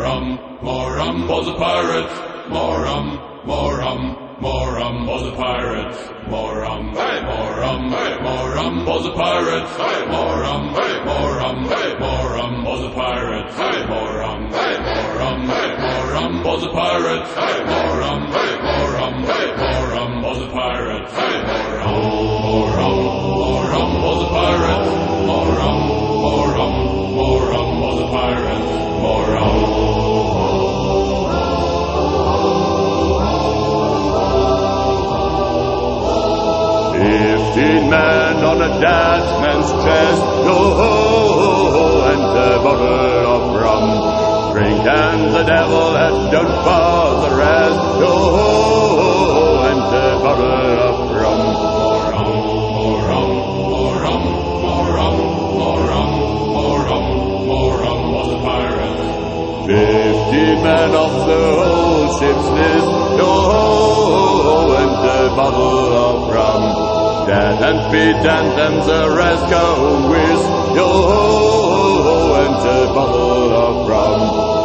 rum for the pirates. More rum for the pirates. More rum, hey, more rum, hey, more rum for the pirates. Hey, more rum, hey, more rum, hey, more rum for the pirates. Hey, more rum, hey, more rum, hey, more rum for the pirates. Hey, more rum, hey, more rum, hey, more rum for the pirates. Hey, more rum for the pirates. More rum for the pirates. More rum. 15 men on a dead man's chest, yo-ho, and a bottle of rum. Drink and the devil has done for the rest, yo-ho, and a bottle of rum. More rum for the pirates. 15 men of the whole ship's list, yo-ho, and a bottle of rum. Dead and beaten, and the rest go with yo-ho, and a bottle of rum.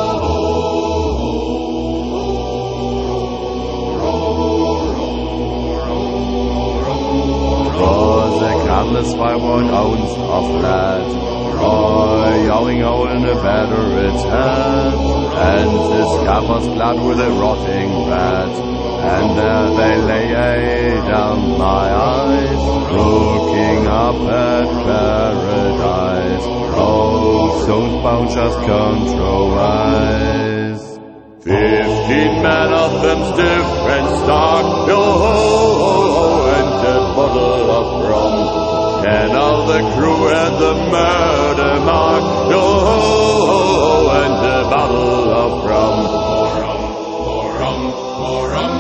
For the countless 500 ounce of lead, yowing in a battered head, and the scaffold's blood with a rotting rat. And there they lay down my eyes, looking up at paradise. Oh, Stonebound just control eyes. 15 men of them stiff and stark, yo-ho, and a bottle of rum. 10 of the crew had the murder mark, yo-ho, and a bottle of rum. More rum.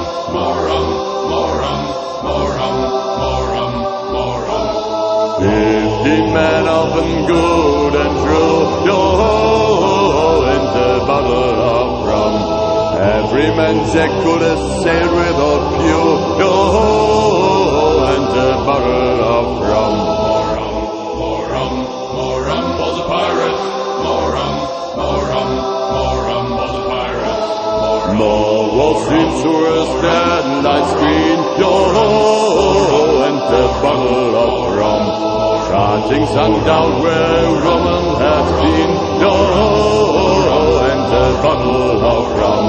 15 men of them good and true, yo-ho, and a bottle of rum. Every man Jack could have sailed without few, yo-ho, and a bottle of rum. More rum for the pirates. More rum for the pirates. More was seen through a starlight screen, yo-ho, and a bottle of rum. Chanting sundown where woman has been, yo-ho, and a bottle of rum.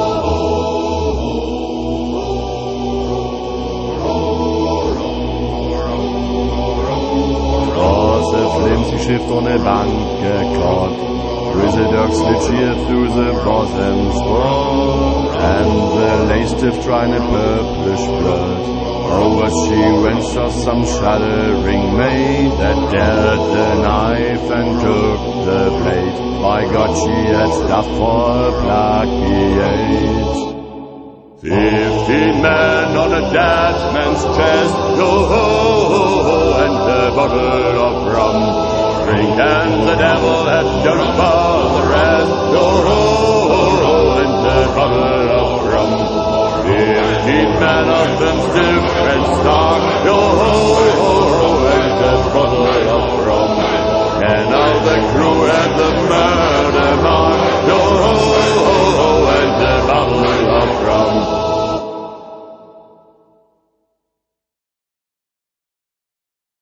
Across a flimsy ship on a bank caught, with the dogs which shear through the bottom's wall, and the lace-stiff trying a purplish blood. Oh, what she went saw some shuddering maid that dared the knife and took the blade. By God, she had stuff for a plagiate. 15 men on a dead man's chest, yo-ho, and a bottle of rum. Drink and the devil had done for the rest, yo-ho, and a bottle of rum. 15 men of them stiff and stark, yo-ho, and a bottle